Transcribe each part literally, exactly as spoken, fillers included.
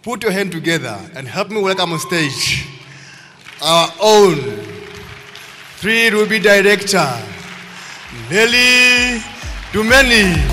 put your hand together and help me welcome on stage our own three Ruby director, Nelly Dumeni.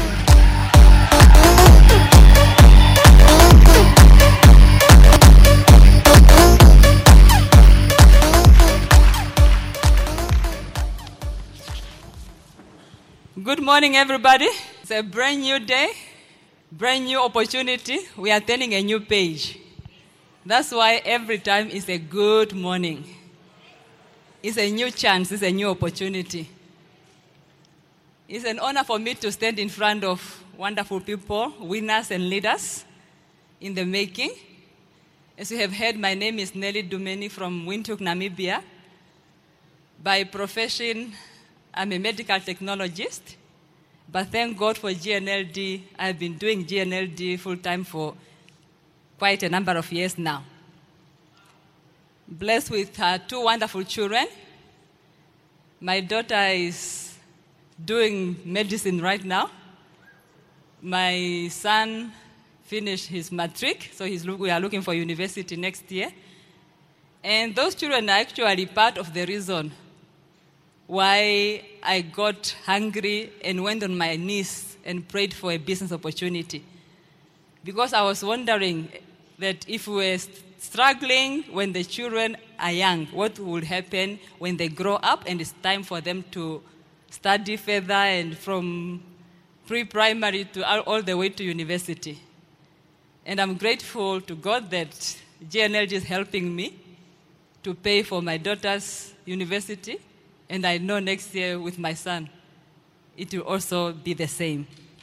Good morning, everybody. It's a brand new day, brand new opportunity. We are turning a new page. That's why every time is a good morning. It's a new chance, it's a new opportunity. It's an honor for me to stand in front of wonderful people, winners and leaders in the making. As you have heard, my name is Nelly Dumeni from Windhoek, Namibia. By profession, I'm a medical technologist, but thank God for G N L D. I've been doing G N L D full-time for quite a number of years now. Blessed with uh, two wonderful children. My daughter is doing medicine right now. My son finished his matric, so he's, we are looking for university next year. And those children are actually part of the reason why I got hungry and went on my knees and prayed for a business opportunity. Because I was wondering that if we were struggling when the children are young, what will happen when they grow up and it's time for them to study further and from pre-primary to all, all the way to university. And I'm grateful to God that G N L D is helping me to pay for my daughter's university. And I know next year with my son, it will also be the same.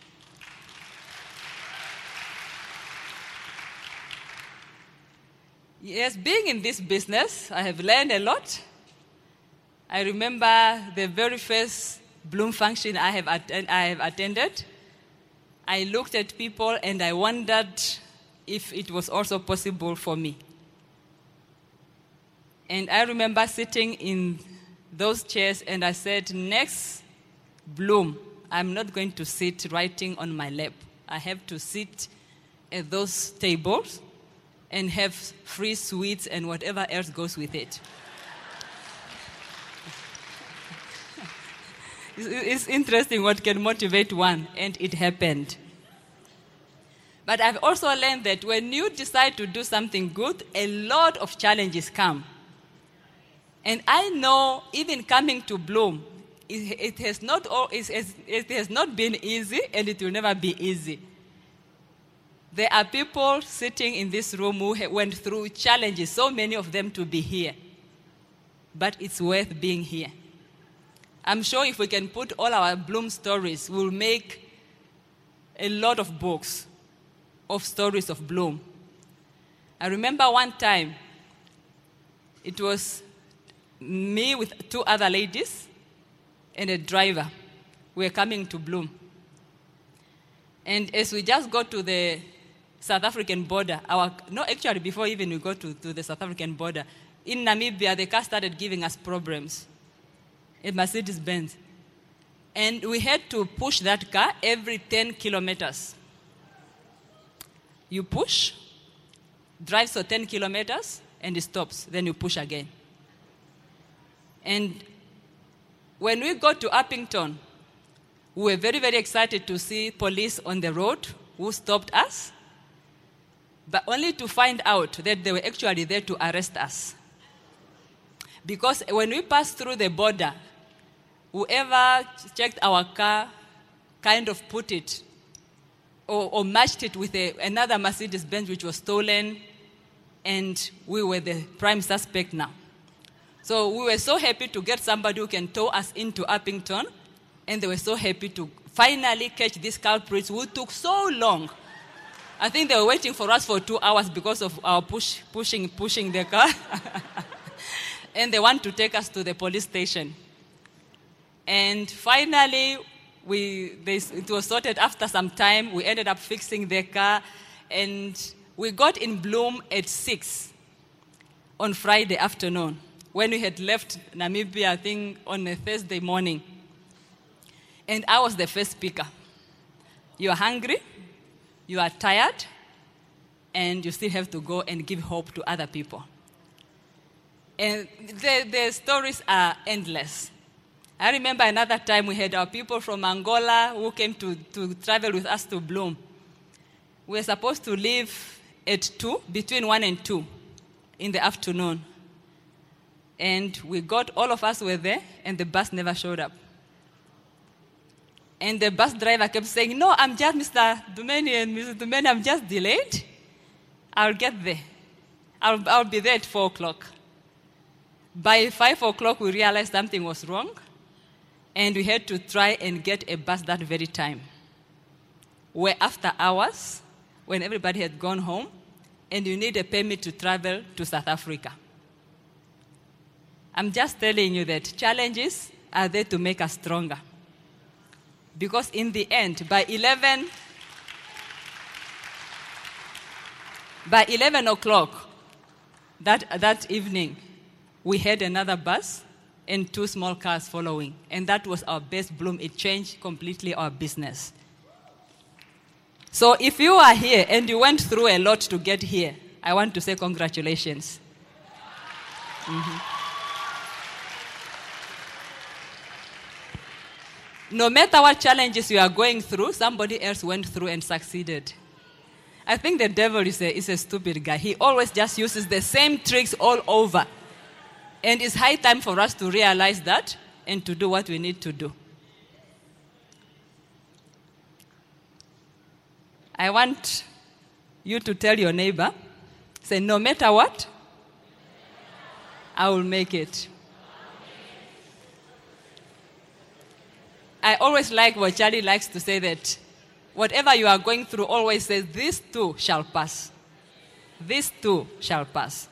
Yes, being in this business, I have learned a lot. I remember the very first Bloom function I have, att- I have attended. I looked at people and I wondered if it was also possible for me. And I remember sitting in those chairs, and I said, next Bloom, I'm not going to sit writing on my lap. I have to sit at those tables and have free sweets and whatever else goes with it. It's interesting what can motivate one, and it happened. But I've also learned that when you decide to do something good, a lot of challenges come. And I know even coming to Bloom, it, it, has not all, it, has, it has not been easy, and it will never be easy. There are people sitting in this room who went through challenges, so many of them to be here. But it's worth being here. I'm sure if we can put all our Bloom stories, we'll make a lot of books of stories of Bloom. I remember one time, it was me with two other ladies and a driver. We were coming to Bloom. And as we just got to the South African border, our no, actually before even we got to, to the South African border, in Namibia, the car started giving us problems. A Mercedes-Benz. And we had to push that car every ten kilometers. You push, drives for ten kilometers, and it stops. Then you push again. And when we got to Uppington, we were very, very excited to see police on the road who stopped us, but only to find out that they were actually there to arrest us. Because when we passed through the border, whoever checked our car kind of put it or, or matched it with a, another Mercedes-Benz which was stolen, and we were the prime suspect now. So we were so happy to get somebody who can tow us into Uppington, and they were so happy to finally catch these culprits who took so long. I think they were waiting for us for two hours because of our push, pushing, pushing the car. And they want to take us to the police station. And finally, we, they, it was sorted after some time. We ended up fixing the car, and we got in Bloom at six on Friday afternoon, when we had left Namibia, I think, on a Thursday morning. And I was the first speaker. You are hungry, you are tired, and you still have to go and give hope to other people. And the, the stories are endless. I remember another time we had our people from Angola who came to, to travel with us to Bloom. We were supposed to leave at two, between one and two in the afternoon. And we got, all of us were there, and the bus never showed up. And the bus driver kept saying, no, I'm just Mister Dumeni and Missus Dumeni, I'm just delayed. I'll get there. I'll, I'll be there at four o'clock. By five o'clock, we realized something was wrong, and we had to try and get a bus that very time. Where after hours, when everybody had gone home, and you need a permit to travel to South Africa. I'm just telling you that challenges are there to make us stronger. Because in the end, by eleven, by eleven o'clock that, that evening, we had another bus and two small cars following. And that was our best Bloom. It changed completely our business. So if you are here and you went through a lot to get here, I want to say congratulations. Mm-hmm. No matter what challenges you are going through, somebody else went through and succeeded. I think the devil is a, is a stupid guy. He always just uses the same tricks all over. And it's high time for us to realize that and to do what we need to do. I want you to tell your neighbor, say, no matter what, I will make it. I always like what Charlie likes to say, that whatever you are going through always says, this too shall pass. This too shall pass.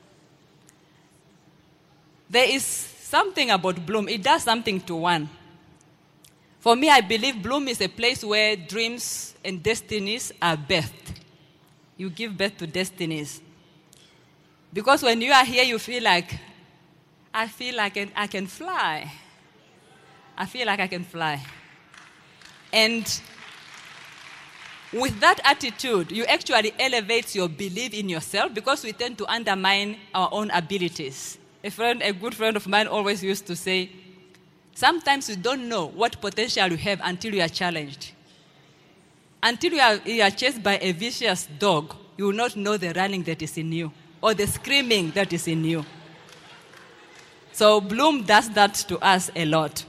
There is something about Bloom. It does something to one. For me, I believe Bloom is a place where dreams and destinies are birthed. You give birth to destinies. Because when you are here, you feel like, I feel like I can, I can fly. I feel like I can fly. And with that attitude, you actually elevate your belief in yourself, because we tend to undermine our own abilities. A friend, a good friend of mine always used to say, sometimes you don't know what potential you have until you are challenged. Until you are, you are chased by a vicious dog, you will not know the running that is in you or the screaming that is in you. So Bloom does that to us a lot.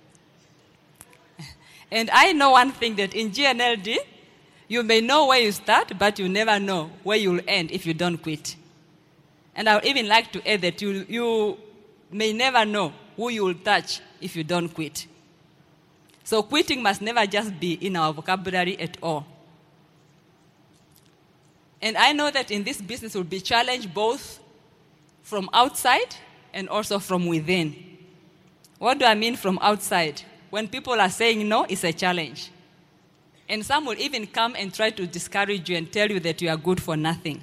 And I know one thing, that in G N L D, you may know where you start, but you never know where you'll end if you don't quit. And I would even like to add that you, you may never know who you will touch if you don't quit. So quitting must never just be in our vocabulary at all. And I know that in this business we'll be challenged both from outside and also from within. What do I mean from outside? When people are saying no, it's a challenge. And some will even come and try to discourage you and tell you that you are good for nothing.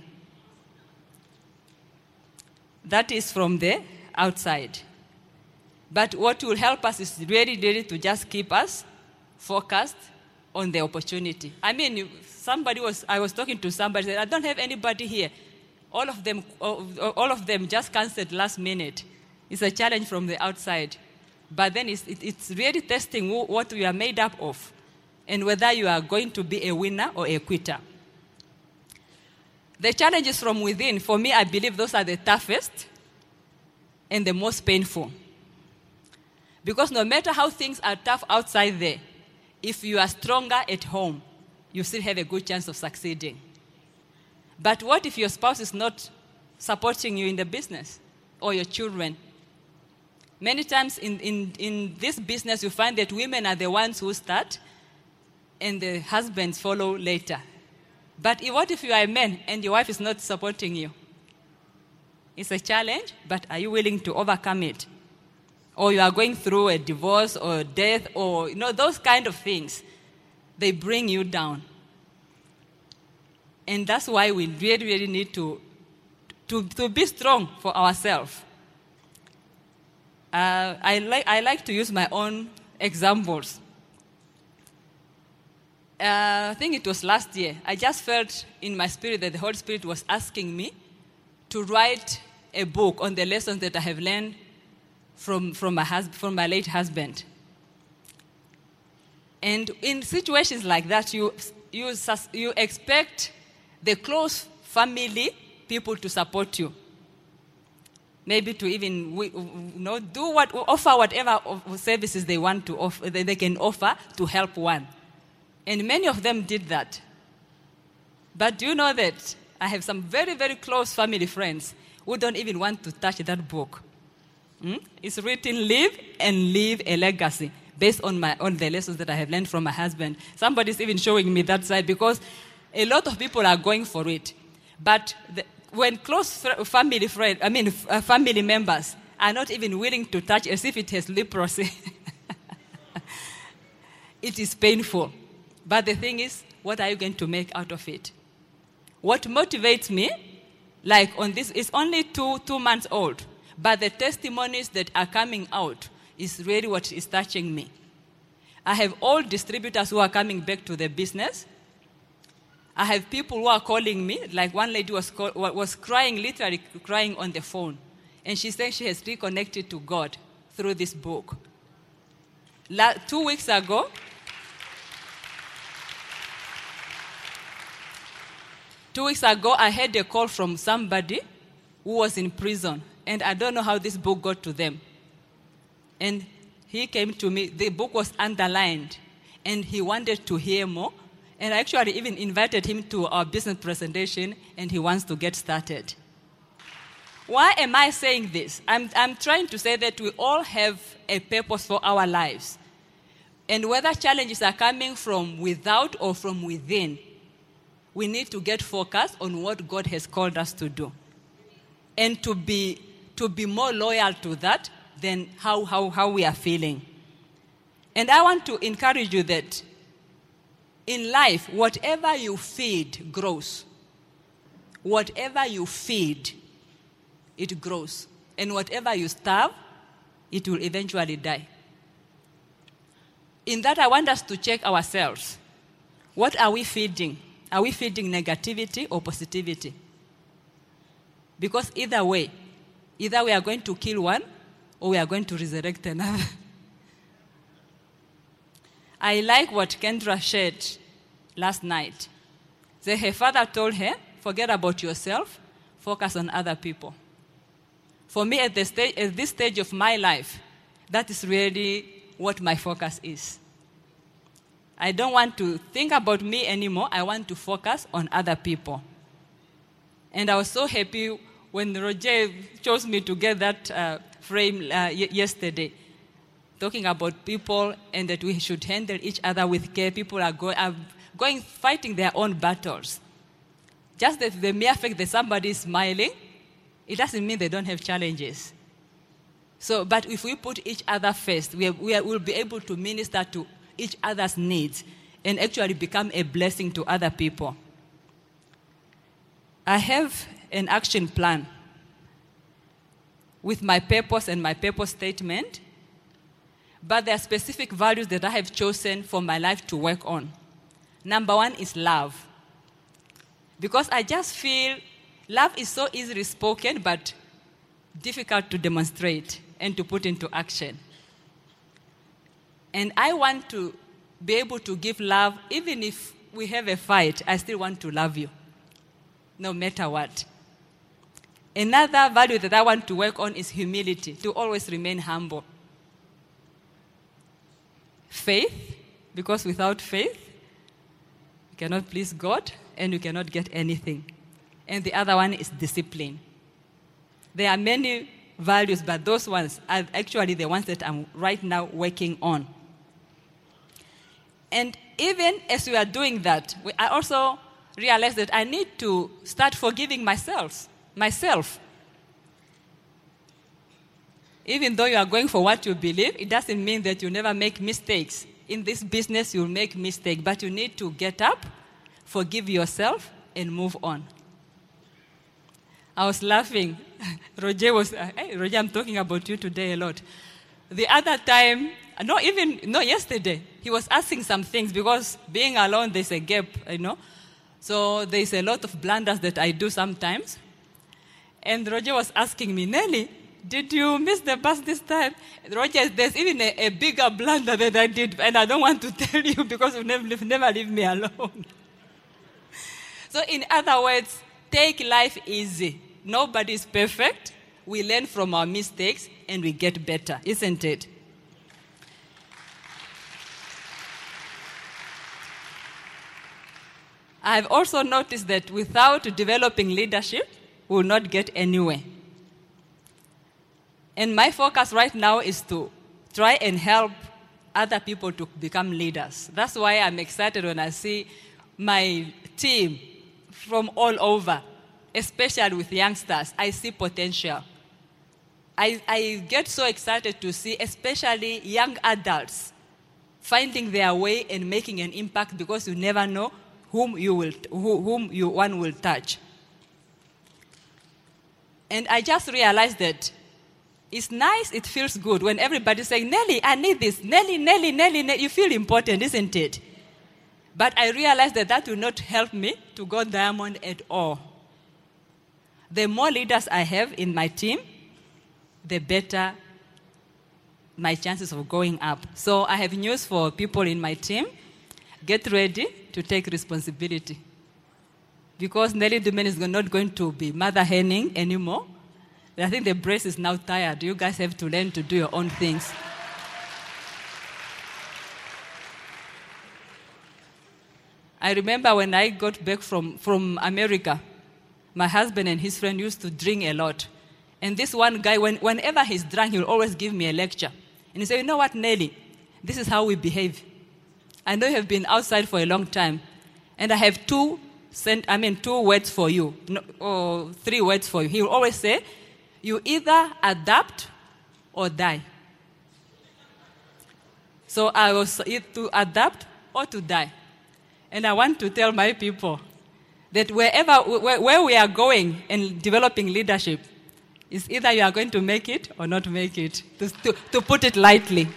That is from the outside. But what will help us is really, really to just keep us focused on the opportunity. I mean, somebody was, I was talking to somebody, said, I don't have anybody here. All of them, all of them just canceled last minute. It's a challenge from the outside. But then it's, it's really testing what we are made up of and whether you are going to be a winner or a quitter. The challenges from within, for me, I believe those are the toughest and the most painful. Because no matter how things are tough outside there, if you are stronger at home, you still have a good chance of succeeding. But what if your spouse is not supporting you in the business, or your children? Many times in, in, in this business, you find that women are the ones who start and the husbands follow later. But what if you are a man and your wife is not supporting you? It's a challenge, but are you willing to overcome it? Or you are going through a divorce or death or, you know, those kind of things. They bring you down. And that's why we really, really need to, to, to be strong for ourselves. Uh, I, like, I like to use my own examples. uh, I think it was last year, I just felt in my spirit that the Holy Spirit was asking me to write a book on the lessons that I have learned from, from, my, hus- from my late husband. And in situations like that, you, you, sus- you expect the close family people to support you. Maybe to even you know, do what, offer whatever services they want to offer, they can offer to help one. And many of them did that. But do you know that I have some very, very close family friends who don't even want to touch that book? Hmm? It's written, Live and Leave a Legacy, based on, my, on the lessons that I have learned from my husband. Somebody's even showing me that side because a lot of people are going for it. But the, when close family friend, I mean uh, family members are not even willing to touch as if it has leprosy, it is painful. But the thing is, what are you going to make out of it? What motivates me, like on this, it's only two, two months old, but the testimonies that are coming out is really what is touching me. I have all distributors who are coming back to the business. I have people who are calling me, like one lady was, call, was crying, literally crying on the phone. And she said she has reconnected to God through this book. La, two weeks ago, two weeks ago, I had a call from somebody who was in prison. And I don't know how this book got to them. And he came to me, the book was underlined, and he wanted to hear more. And I actually even invited him to our business presentation, and he wants to get started. Why am I saying this? I'm, I'm trying to say that we all have a purpose for our lives. And whether challenges are coming from without or from within, we need to get focused on what God has called us to do. And to be, to be more loyal to that than how, how, how we are feeling. And I want to encourage you that in life, whatever you feed grows. Whatever you feed, it grows. And whatever you starve, it will eventually die. In that, I want us to check ourselves. What are we feeding? Are we feeding negativity or positivity? Because either way, either we are going to kill one or we are going to resurrect another. I like what Kendra shared last night. So her father told her, forget about yourself, focus on other people. For me, at, the stage, at this stage of my life, that is really what my focus is. I don't want to think about me anymore. I want to focus on other people. And I was so happy when Roger chose me to get that uh, frame uh, y- yesterday, talking about people and that we should handle each other with care. People are, go- are going, fighting their own battles. Just the, the mere fact that somebody is smiling, it doesn't mean they don't have challenges. So, but if we put each other first, we, we will be able to minister to each other's needs and actually become a blessing to other people. I have an action plan with my purpose and my purpose statement, but there are specific values that I have chosen for my life to work on. Number one is love. Because I just feel love is so easily spoken, but difficult to demonstrate and to put into action. And I want to be able to give love, even if we have a fight, I still want to love you, no matter what. Another value that I want to work on is humility, to always remain humble. Faith, because without faith, you cannot please God and you cannot get anything. And the other one is discipline. There are many values, but those ones are actually the ones that I'm right now working on. And even as we are doing that, we, I also realized that I need to start forgiving myself. Myself. Even though you are going for what you believe, it doesn't mean that you never make mistakes. In this business, you'll make mistakes, but you need to get up, forgive yourself, and move on. I was laughing. Roger was, hey, Roger, I'm talking about you today a lot. The other time, no, even, no, yesterday, he was asking some things because being alone, there's a gap, you know. So there's a lot of blunders that I do sometimes. And Roger was asking me, Nelly, did you miss the bus this time? Roger, there's even a, a bigger blunder that I did, and I don't want to tell you because you never, never leave me alone. So in other words, take life easy. Nobody is perfect. We learn from our mistakes, and we get better, isn't it? I've also noticed that without developing leadership, we will not get anywhere. And my focus right now is to try and help other people to become leaders. That's why I'm excited when I see my team from all over, especially with youngsters. I see potential. I, I get so excited to see especially young adults finding their way and making an impact because you never know whom you will, who, whom you one will touch. And I just realized that it's nice, it feels good when everybody's saying, Nelly, I need this, Nelly, Nelly, Nelly, Nelly. You feel important, isn't it? But I realized that that will not help me to go diamond at all. The more leaders I have in my team, the better my chances of going up. So I have news for people in my team. Get ready to take responsibility. Because Nelly Dumen is not going to be mother henning anymore. I think the brace is now tired. You guys have to learn to do your own things. I remember when I got back from, from America, my husband and his friend used to drink a lot. And this one guy, when, whenever he's drunk, he'll always give me a lecture. And he said, you know what, Nelly, this is how we behave. I know you have been outside for a long time, and I have two, sent, I mean, two words for you, no, or three words for you. He will always say, you either adapt or die. So I was either to adapt or to die. And I want to tell my people that wherever, where, where we are going and developing leadership, it's either you are going to make it or not make it, to, to, to put it lightly.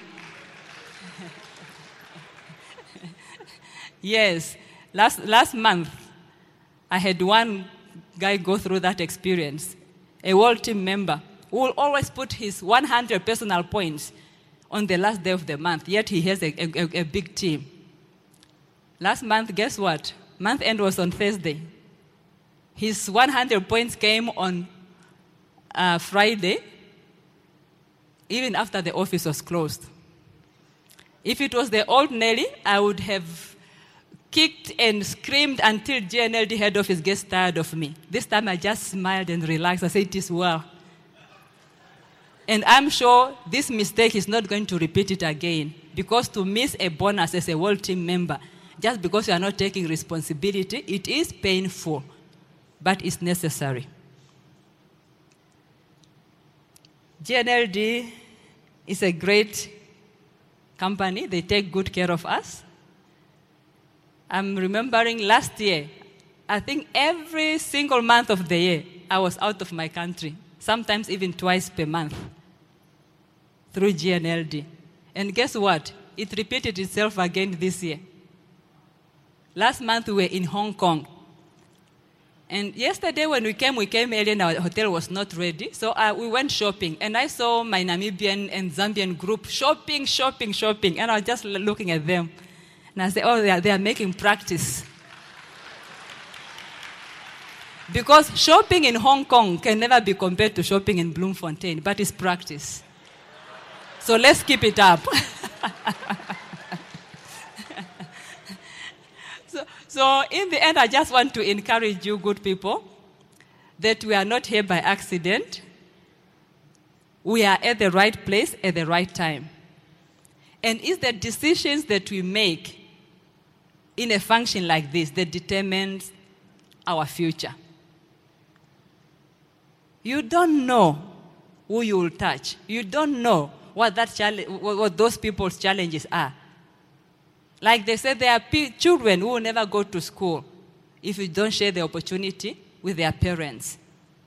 Yes, last, last month, I had one guy go through that experience, a world team member who will always put his one hundred personal points on the last day of the month, yet he has a, a, a big team. Last month, guess what? Month end was on Thursday. His one hundred points came on uh, Friday, even after the office was closed. If it was the old Nelly, I would have kicked and screamed until G N L D head office gets tired of me. This time I just smiled and relaxed. I said, it is well. And I'm sure this mistake is not going to repeat it again, because to miss a bonus as a world team member, just because you are not taking responsibility, it is painful, but it's necessary. G N L D is a great company. They take good care of us. I'm remembering last year, I think every single month of the year, I was out of my country, sometimes even twice per month, through G N L D. And guess what? It repeated itself again this year. Last month, we were in Hong Kong. And yesterday when we came, we came early and our hotel was not ready. So uh, we went shopping. And I saw my Namibian and Zambian group shopping, shopping, shopping. And I was just looking at them. And I said, oh, they are, they are making practice. Because shopping in Hong Kong can never be compared to shopping in Bloemfontein, but it's practice. So let's keep it up. so, so in the end, I just want to encourage you, good people, that we are not here by accident. We are at the right place at the right time. And it's the decisions that we make in a function like this that determines our future. You don't know who you will touch. You don't know what that challenge, what those people's challenges are. Like they said, there are p- children who will never go to school if you don't share the opportunity with their parents.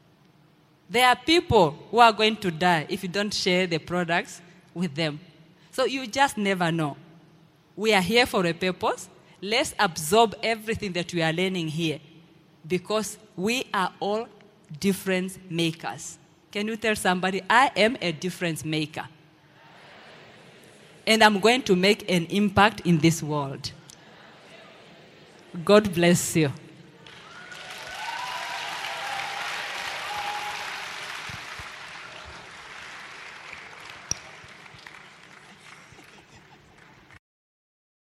There are people who are going to die if you don't share the products with them. So you just never know. We are here for a purpose. Let's absorb everything that we are learning here because we are all difference makers. Can you tell somebody, I am a difference maker? And I'm going to make an impact in this world. God bless you.